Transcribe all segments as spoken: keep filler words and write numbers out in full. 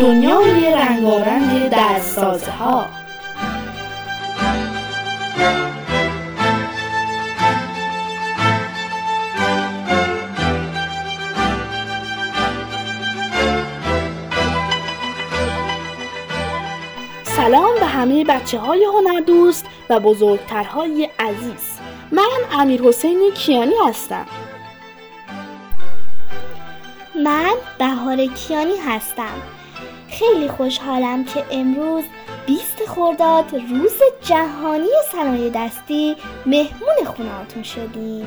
دنیای رنگارنگ دستسازها. سلام به همه بچه های هنردوست و بزرگترهای عزیز. من امیرحسین کیانی هستم. من بهار کیانی هستم. خیلی خوشحالم که امروز بیست خرداد روز جهانی صنایع دستی مهمون خونه‌هاتون شدیم.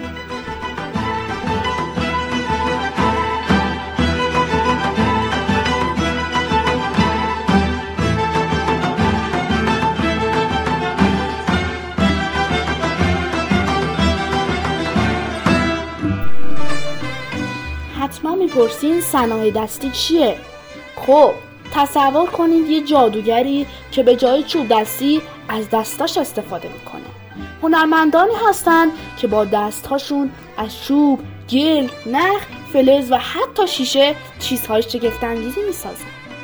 حتما میپرسین صنایع دستی چیه؟ خب تصور کنید یه جادوگری که به جای چوب دستی از دستاش استفاده میکنه. هنرمندانی هستن که با دستهاشون از چوب، گل، نخ، فلز و حتی شیشه چیزهای شگفت‌انگیزی میسازن.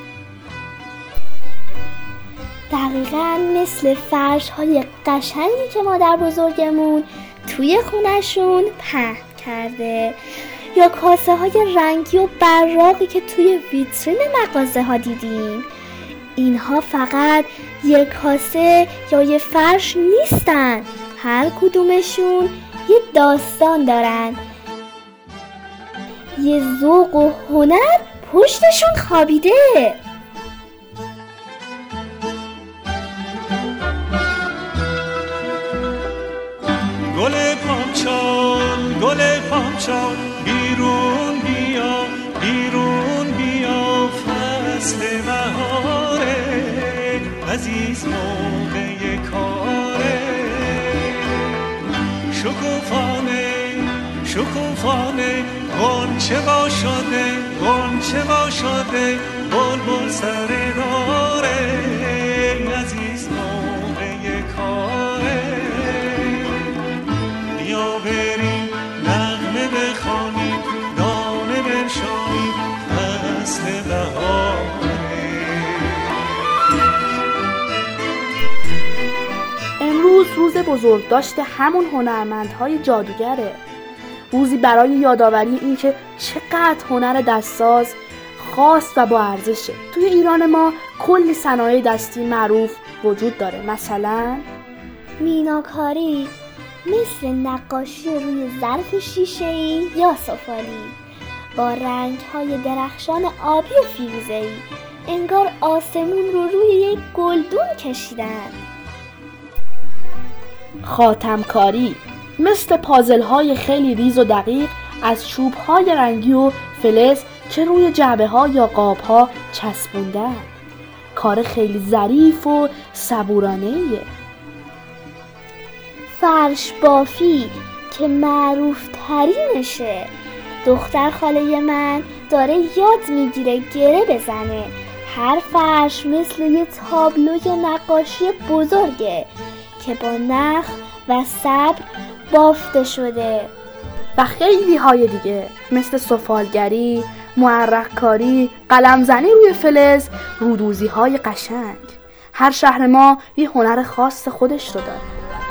دقیقاً مثل فرش های قشنگی که مادر بزرگمون توی خونشون پهن کرده، یا کاسه های رنگی و براقی که توی ویترین مغازه ها دیدیم. اینها فقط یک کاسه یا یک فرش نیستن، هر کدومشون یه داستان دارن، یه ذوق و هنر پشتشون خوابیده. گل پامچال گل پامچال بیرون بیا بیرون بیا، فصل بهاره عزیز موقع کاره. شکوفانه شکوفانه غنچه با شده غنچه با شده، بلبل سر داره عزیز موقع کاره. بیا بریم نغمه بخوانیم، دانه بنشانیم، فصل بهاره. امروز روز بزرگداشت همون هنرمندهای جادوگره. روزی برای یادآوری این که چقدر هنر دستساز خاص و با ارزشه. توی ایران ما کلی صنایع دستی معروف وجود داره، مثلا میناکاری مثل نقاشی روی ظرف شیشه‌ای یا سفالی با رنگ‌های درخشان آبی و فیروزه‌ای، انگار آسمون رو روی یک گلدون کشیدن. خاتمکاری مثل پازل‌های خیلی ریز و دقیق از چوب‌های رنگی و فلز که روی جعبه‌ها یا قاب‌ها چسبوندن. کار خیلی ظریف و صبورانه‌ایه. فرش بافی که معروف ترینشه. دختر خاله من داره یاد میگیره گره بزنه. هر فرش مثل یه تابلوی نقاشی بزرگه که با نخ و صبر بافته شده. و خیلی های دیگه مثل سفالگری، معرق‌کاری، قلمزنی روی فلز، رودوزی های قشنگ. هر شهر ما یه هنر خاص خودش رو داره.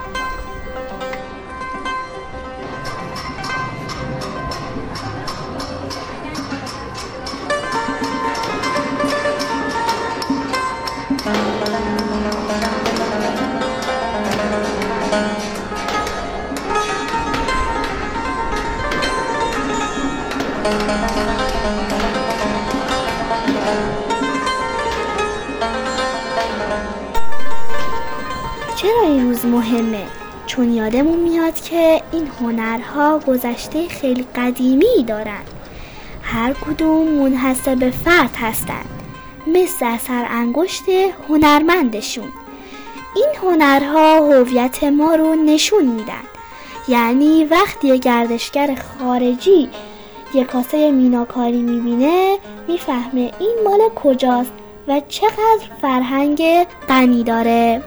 چرا این روز مهمه؟ چون یادمون میاد که این هنرها گذشته خیلی قدیمی دارن. هر کدوم منحصر به فرد هستن، مثل اثر انگشت هنرمندشون. این هنرها هویت ما رو نشون میدن. یعنی وقتی یه گردشگر خارجی یه کاسه میناکاری میبینه، میفهمه این مال کجاست و چقدر فرهنگ غنی داره.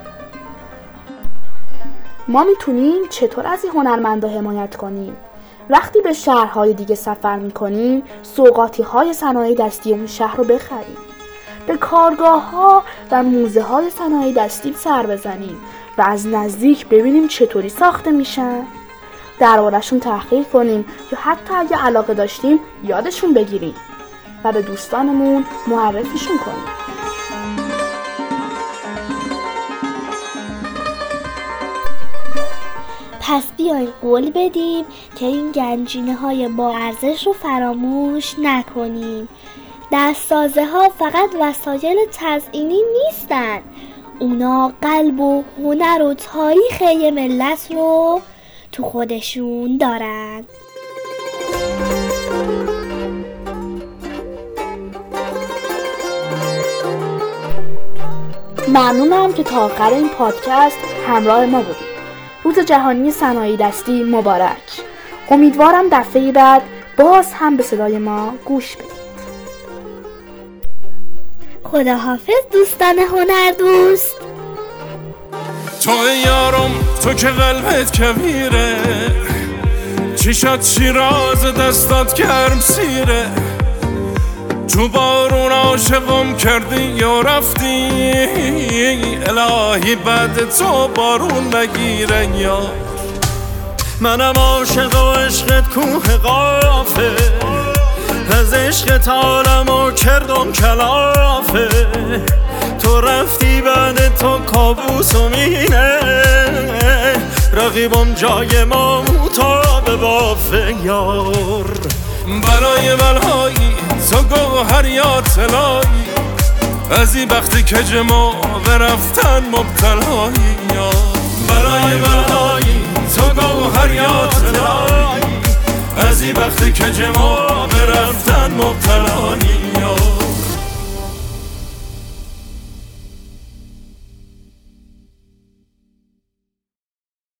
ما میتونیم چطور از این هنرمندا حمایت کنیم؟ وقتی به شهرهای دیگه سفر میکنیم، سوغاتی‌های صنایع دستی اون شهر رو بخریم. به کارگاه ها و موزه های صنایع دستی سر بزنیم و از نزدیک ببینیم چطوری ساخته میشن، درباره‌شون تحقیق کنیم یا حتی اگه علاقه داشتیم یادشون بگیریم و به دوستانمون معرفیشون کنیم. پس بیاین قول بدیم که این گنجینه های با ارزش رو فراموش نکنیم. دستسازه ها فقط وسایل تزئینی نیستن، اونا قلب و هنر و تاریخ یه ملت رو تو خودشون دارن. ممنونم که تا آخر این پادکست همراه ما بودید. روز جهانی صنایع دستی مبارک. امیدوارم دفعه بعد باز هم به صدای ما گوش بدید. خداحافظ دوستان هنر دوست. تو یارم تو که قلبت کبیره، چشات شیراز دستات گرم سیره، تو بارون عاشقم کردی یا رفتی، الهی بعد تو بارون نگیره یار. منم عاشق و عشقت کوه قافه، از عشقت عالمو کردم کلافه، تو رفتی بعد تو کابوسم اینه، رقیبم جای ما تا به بافه یار. برای بلهایی تو گوهر یا طلایی، از این وقتی که جما به رفتن مبتلایی یار. برای بلهایی تو گوهر یا طلایی، از این وقتی که جما به رفتن مبتلایی